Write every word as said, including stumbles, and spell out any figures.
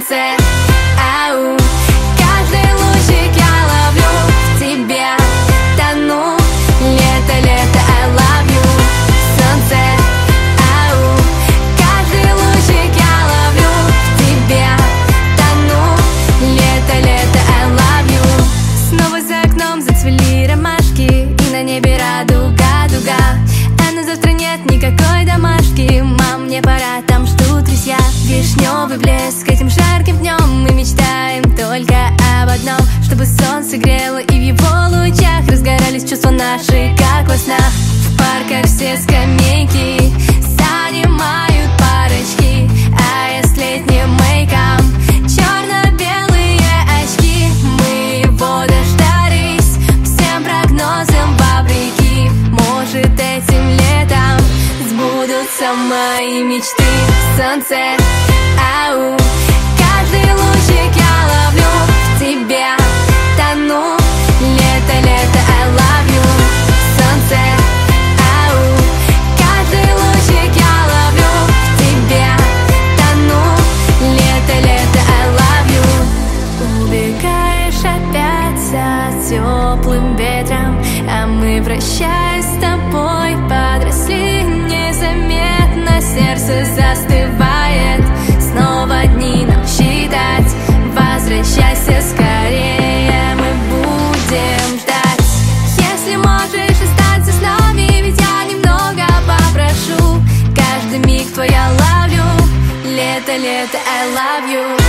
солнце, ау. Каждый лучик я ловлю в тебя, тону. Лето, лето, I love you. Солнце, ау. Каждый лучик я ловлю в тебя, тону. Лето, лето, I love you. Снова за окном зацвели ромашки, и на небе радуга, дуга. А на завтра нет никакой домашки. Мам, мне пора, там ждут друзья. Вишневый блеск этим жарким днем. Мы мечтаем только об одном, чтобы солнце грело, и в его лучах разгорались чувства наши, как во снах. В парках все скамейки занимают парочки, а я с летним мейком, черно-белые очки. Мы его дождались всем прогнозам вопреки. Может, этим летом сбудутся мои мечты. Солнце, ау. Каждый лучик я ловлю в тебя, тону. Лето, лето, I love you. Солнце, ау. Каждый лучик я ловлю в тебя, тону. Лето, лето, I love you. Убегаешь опять за теплым ветром, а мы, прощаясь с тобой, подросли незаметно. Сердце застывает, снова дни нам считать. Возвращайся скорее, мы будем ждать. Если можешь остаться с нами, ведь я немного попрошу. Каждый миг твой I love you. Лето, лето, I love you.